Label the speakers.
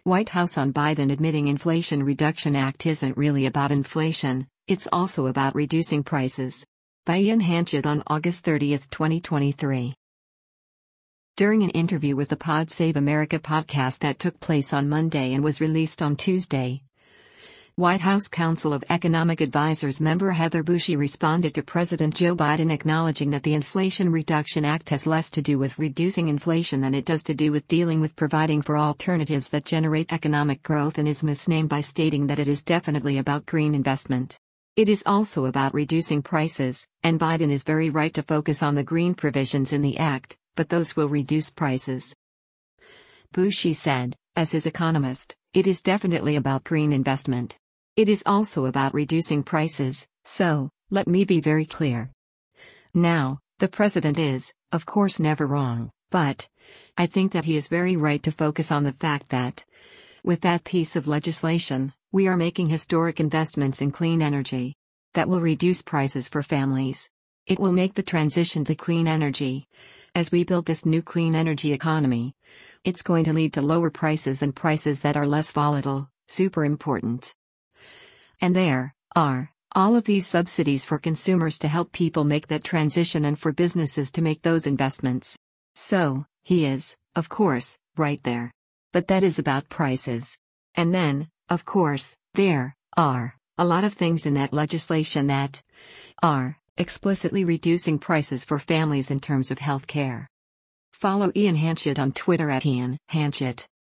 Speaker 1: White House on Biden admitting Inflation Reduction Act isn't really about inflation, it's also about reducing prices. By Ian Hanchett on August 30, 2023. During an interview with the Pod Save America podcast that took place on Monday and was released on Tuesday, White House Council of Economic Advisers member Heather Bushey responded to President Joe Biden acknowledging that the Inflation Reduction Act has less to do with reducing inflation than it does to do with dealing with providing for alternatives that generate economic growth, and is misnamed by stating that it is definitely about green investment. It is also about reducing prices, and Biden is very right to focus on the green provisions in the act, but those will reduce prices. Bushey said, as his economist, it is definitely about green investment. It is also about reducing prices, so, let me be very clear. Now, the president is, of course, never wrong, but I think that he is very right to focus on the fact that, with that piece of legislation, we are making historic investments in clean energy that will reduce prices for families. It will make the transition to clean energy. As we build this new clean energy economy, it's going to lead to lower prices and prices that are less volatile, super important. And there are all of these subsidies for consumers to help people make that transition and for businesses to make those investments. So, he is, of course, right there. But that is about prices. And then, of course, there are a lot of things in that legislation that are explicitly reducing prices for families in terms of health care. Follow Ian Hanchett on Twitter at Ian Hanchett.